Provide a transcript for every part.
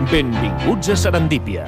Benvinguts a Serendípia.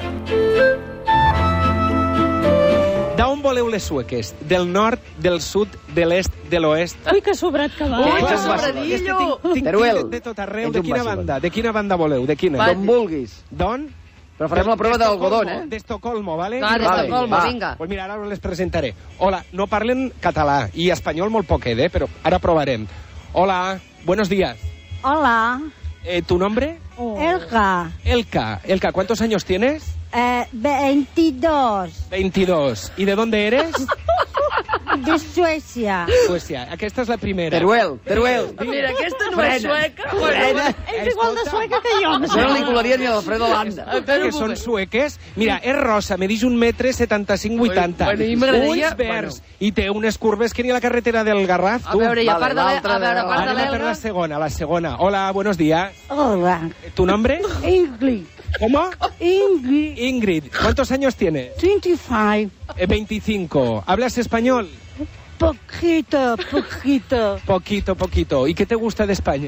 D'on voleu les sueques? Del nord, del sud, de l'est, de l'oest? Ui, que sobrat que va. Ui, que sobradillo! Tinc de tot arreu. De quina banda? De quina banda voleu? De quina? D'on vulguis. D'on? Però farem la prova d'algodón, eh? D'Estocolmo, ¿vale? Clar, d'Estocolmo, vinga. Pues mira, ara les presentaré. Hola, no parlen català i espanyol molt poquet, però ara provarem. Hola, buenos días. Hola, ¿Tu nombre? Elga, Elka, ¿cuántos años tienes? 22, 22. ¿Y de dónde eres? de Suecia. Suecia. Aquesta és la primera. Teruel. Mira, aquesta no és sueca. És igual de sueca que jo. Això no li colaria ni a l'Alfredo Landa. Que són sueques. Mira, és rosa, medix 1,75 m 80. Bueno, i m'agradaria... Ulls verds. I té unes curves que ni a la carretera del Garraf, A tu. veure, i a part de l'altra, Anem per la segona. Hola, buenos días. Hola, ¿Tu nombre? Ingrid, ¿Cómo? Ingrid, Ingrid. ¿Cuántos años tienes? 25, 25. ¿Hablas español? poquito, Poquito. ¿Y qué te gusta de España?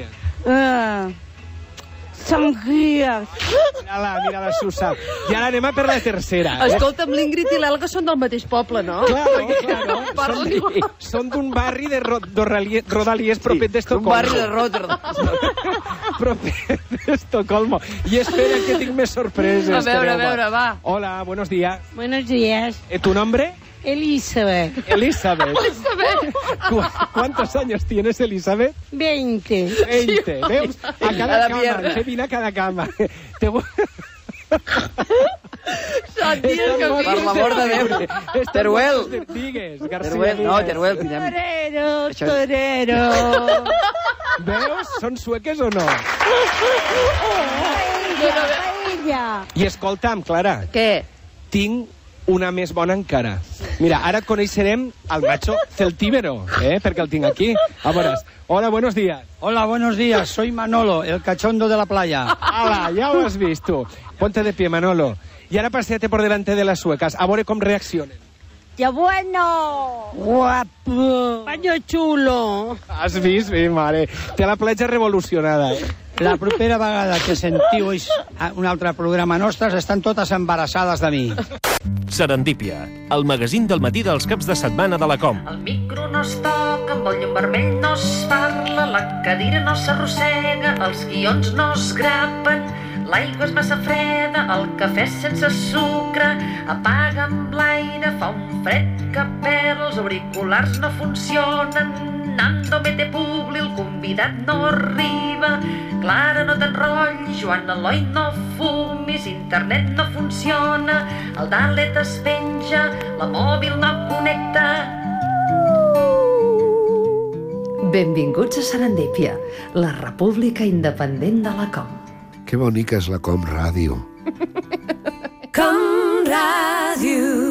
sangría, Mira-la, Susa. I ara anem a per la tercera. Escolta'm, l'Ingrid i l'Elga són del mateix poble, no? Claro. Parlen igual. Són d'un barri de Rodalies propet Un d'Estocolmo. barri de Rotterdam. Propet d'Estocolmo. I espera que tinc més sorpreses. A veure, va. Hola, buenos días. buenos días, ¿Tu nombre? Elizabeth, Elizabeth. ¿Cuántos años tienes, Elizabeth? 20, 20. ¿Veus? A cada A la cama. mierda. Te vine a cada cama. Te voy... Santi, és que... Per l'amor de Déu. Teruel. Digues, García. Teruel. No, digues. Teruel. Tindrem... torero, Veus? Són sueques o no? ella, I escolta'm, Clara, Què? tinc una més bona encara. Mira, ara et coneixerem al macho celtíbero, perquè el tinc aquí. A veure, hola, buenos días. Hola, buenos días. Soy Manolo, el cachondo de la playa. Ala, ya lo has visto. Ponte de pie, Manolo. Y ahora paséate por delante de las suecas. A veure com reaccionen. ya bueno, guapo, baño chulo. Has vist? Mi mare. Té la platja revolucionada, La propera vegada que sentiu un altre programa nostres estan totes embarassades de mi. Serendípia, el magazín del matí dels caps de setmana de la Com. El micro no es toca, amb el llum vermell no es parla, la cadira no s'arrossega, els guions no es grapen, l'aigua és massa freda, el cafè sense sucre, apaga amb l'aire, fa un fred que perd, els auriculars no funcionen, Nando mete publi, el convidat no arriba, Clara no t'enrotllis, Joan Eloi no fumis, internet no funciona, el Dalet es penja, la mòbil no connecta. Benvinguts a Serendípia, la república independent de la Com. Que bonica és la Com Ràdio. Com Ràdio.